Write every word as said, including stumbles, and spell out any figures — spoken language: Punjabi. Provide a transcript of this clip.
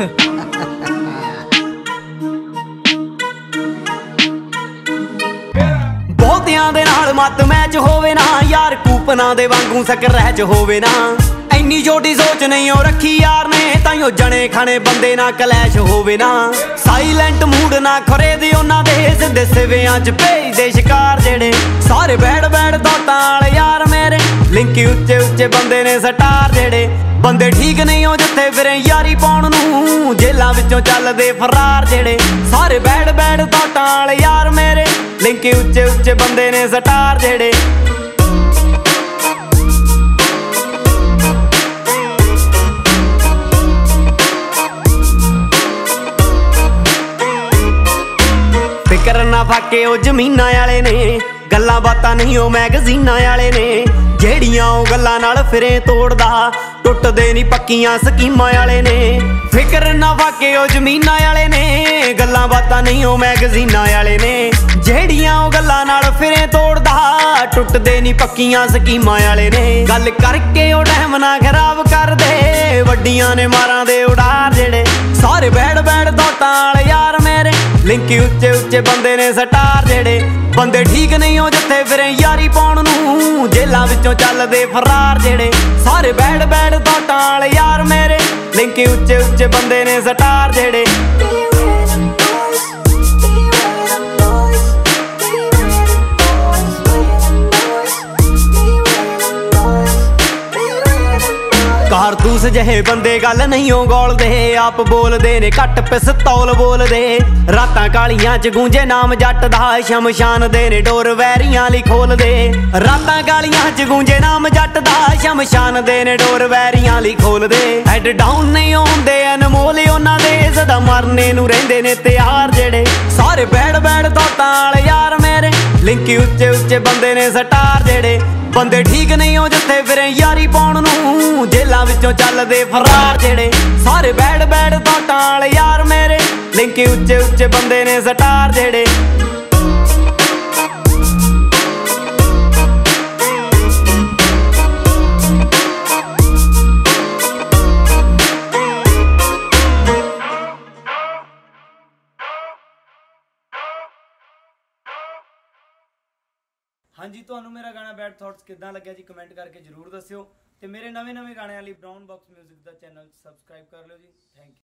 ਬਹੁਤਿਆਂ ਦੇ ਨਾਲ ਮੱਤ ਮੈਚ ਹੋਵੇ ਨਾ ਯਾਰ, ਕੂਪਨਾਂ ਦੇ ਵਾਂਗੂ ਸਕਰੈਚ ਹੋਵੇ ਨਾ। ਇੰਨੀ ਛੋਟੀ ਸੋਚ ਨਹੀਂ ਉਹ ਰੱਖੀ ਯਾਰ ਨੇ, ਤਾਈਓ ਜਣੇ ਖਾਣੇ ਬੰਦੇ ਨਾ ਕਲੈਸ਼ ਹੋਵੇ ਨਾ। ਸਾਈਲੈਂਟ ਮੂਡ ਨਾ ਖਰੇ ਦੇ ਉਹਨਾਂ ਦੇ, ਸਿੱਧੇ ਸਿਵਿਆਂ ਚ ਭੇਜਦੇ ਸ਼ਿਕਾਰ ਜਿਹੜੇ। ਸਾਰੇ ਬੈੜ ਬੈੜ ਦੋਟਾਂ ਵਾਲੇ ਯਾਰ ਮੇਰੇ, ਲਿੰਕੀ ਉੱਚੇ ਉੱਚੇ ਬੰਦੇ ਨੇ ਸਟਾਰ ਜਿਹੜੇ। ਬੰਦੇ ਠੀਕ ਨਹੀਂ ਉਹ ਜਿੱਥੇ ਫਿਰੇ ਯਾਰੀ ਪਾਉਣ ਨੂੰ, ਜੇਲਾਂ ਵਿੱਚੋਂ ਚੱਲਦੇ ਫਰਾਰ ਜਿਹੜੇ। ਸਾਰੇ ਬੈੜ ਬੈੜ ਦੋਟਾਂ ਵਾਲੇ ਯਾਰ ਮੇਰੇ, ਲਿੰਕੀ ਉੱਚੇ ਉੱਚੇ ਬੰਦੇ ਨੇ ਸਟਾਰ ਜਿਹੜੇ। ਫਿਕਰ ਨਾ ਫਾਕੇ ਉਹ ਜ਼ਮੀਨਾਂ ਵਾਲੇ ਨੇ, ਗੱਲਾਂ ਬਾਤਾਂ ਨਹੀਂ ਉਹ ਮੈਗਜ਼ੀਨਾਂ ਵਾਲੇ ਨੇ। ਜਿਹੜੀਆਂ ਉਹ ਗੱਲਾਂ ਨਾਲ ਫਿਰੇ ਤੋੜਦਾ, ਟੁੱਟਦੇ ਨਹੀਂ ਪੱਕੀਆਂ ਸਕੀਮਾਂ ਵਾਲੇ ਨੇ। ਫਿਕਰ ਨਾ ਫਾਕੇ ਉਹ ਜ਼ਮੀਨਾਂ ਵਾਲੇ ਨੇ, ਗੱਲਾਂ ਬਾਤਾਂ ਨਹੀਂ ਉਹ ਮੈਗਜ਼ੀਨਾਂ ਵਾਲੇ ਨੇ। ਜਿਹੜੀਆਂ ਉਹ ਗੱਲਾਂ ਨਾਲ ਫਿਰੇ ਤੋੜਦਾ, ਟੁੱਟਦੇ ਨਹੀਂ ਪੱਕੀਆਂ ਸਕੀਮਾਂ ਵਾਲੇ ਨੇ। ਗੱਲ ਕਰਕੇ ਉਹ ਟਾਈਮ ਨਾ ਖਰਾਬ ਕਰਦੇ, ਵੱਡੀਆਂ ਨੇ ਮਾਰਾਂ ਦੇ ਉਡਾਰ ਜਿਹੜੇ। ਸਾਰੇ ਬੈੜ ਬੈੜ ਦੋਟਾਂ ਵਾਲੇ ਯਾਰ ਮੇਰੇ, ਲਿੰਕੀ ਉੱਚੇ ਉੱਚੇ ਬੰਦੇ ਨੇ ਸਟਾਰ ਜਿਹੜੇ। ਬੰਦੇ ਠੀਕ ਨਹੀਂ ਉਹ ਜਿੱਥੇ ਫਿਰੇ ਯਾਰੀ ਪਾਉਣ ਨੂੰ, ਜੇਲਾਂ ਵਿੱਚੋਂ ਚੱਲਦੇ ਫਰਾਰ ਜਿਹੜੇ। ਸਾਰੇ ਬੈੜ ਬੈੜ ਦੋਟਾਂ ਵਾਲੇ ਯਾਰ ਮੇਰੇ, ਲਿੰਕੀ ਉੱਚੇ ਉੱਚੇ ਬੰਦੇ ਨੇ ਸਟਾਰ ਜਿਹੜੇ। ਕਾਰਤੂਸ ਜਿਹੇ ਬੰਦੇ ਗੱਲ ਨਹੀਂ ਉਹ ਗੋਲਦੇ, ਆਪ ਬੋਲਦੇ ਨੇ ਘੱਟ ਪਿਸਤੌਲ ਬੋਲਦੇ। ਰਾਤਾਂ ਕਾਲੀਆਂ ਚ ਗੂੰਜੇ ਨਾਮ ਜੱਟ ਦਾ, ਸ਼ਮਸ਼ਾਨ ਦੇ ਨੇ ਡੋਰ ਵੈਰੀਆਂ ਲਈ ਖੋਲਦੇ। ਰਾਤਾਂ ਕਾਲੀਆਂ ਚ ਗੂੰਜੇ ਨਾਮ ਜੱਟ ਦਾ, ਸ਼ਮਸ਼ਾਨ ਦੇ ਨੇ ਡੋਰ ਵੈਰੀਆਂ ਲਈ ਖੋਲਦੇ। ਹੈਡ ਡਾਊਨ ਨਹੀਂ ਹੁੰਦੇ ਅਨਮੋਲ ਉਹਨਾਂ ਦੇ, ਸਦਾ ਮਰਨੇ ਨੂੰ ਰਹਿੰਦੇ ਨੇ ਤਿਆਰ ਜਿਹੜੇ। ਸਾਰੇ ਬੈੜ ਬੈੜ ਦੋਟਾਂ ਵਾਲੇ ਯਾਰ ਮੇਰੇ, ਲਿੰਕੀ ਉੱਚੇ ਉੱਚੇ ਬੰਦੇ ਨੇ ਸਟਾਰ ਜਿਹੜੇ। ਬੰਦੇ ਠੀਕ ਨਹੀਂ ਉਹ ਜਿੱਥੇ ਫਿਰੇ ਯਾਰੀ ਪਾਉਣ ਨੂੰ, ਜੇਲਾਂ ਵਿੱਚੋਂ ਚੱਲਦੇ ਫਰਾਰ ਜਿਹੜੇ। ਸਾਰੇ ਬੈੜ ਬੈੜ ਦੋਟਾਂ ਵਾਲੇ ਯਾਰ ਮੇਰੇ, ਲਿੰਕੀ ਉੱਚੇ ਉੱਚੇ ਬੰਦੇ ਨੇ ਸਟਾਰ ਜਿਹੜੇ। ਹਾਂਜੀ, ਤੁਹਾਨੂੰ ਮੇਰਾ ਗਾਣਾ ਬੈਡ ਥਾਟਸ ਕਿੱਦਾਂ ਲੱਗਿਆ ਜੀ, ਕਮੈਂਟ ਕਰਕੇ ਜ਼ਰੂਰ ਦੱਸਿਓ। ਤੇ ਮੇਰੇ ਨਵੇਂ ਨਵੇਂ ਗਾਣਿਆਂ ਲਈ ਬਰਾਊਨ ਬਾਕਸ ਮਿਊਜ਼ਿਕ ਦਾ ਚੈਨਲ ਸਬਸਕ੍ਰਾਈਬ ਕਰ ਲਿਓ ਜੀ। Thank you.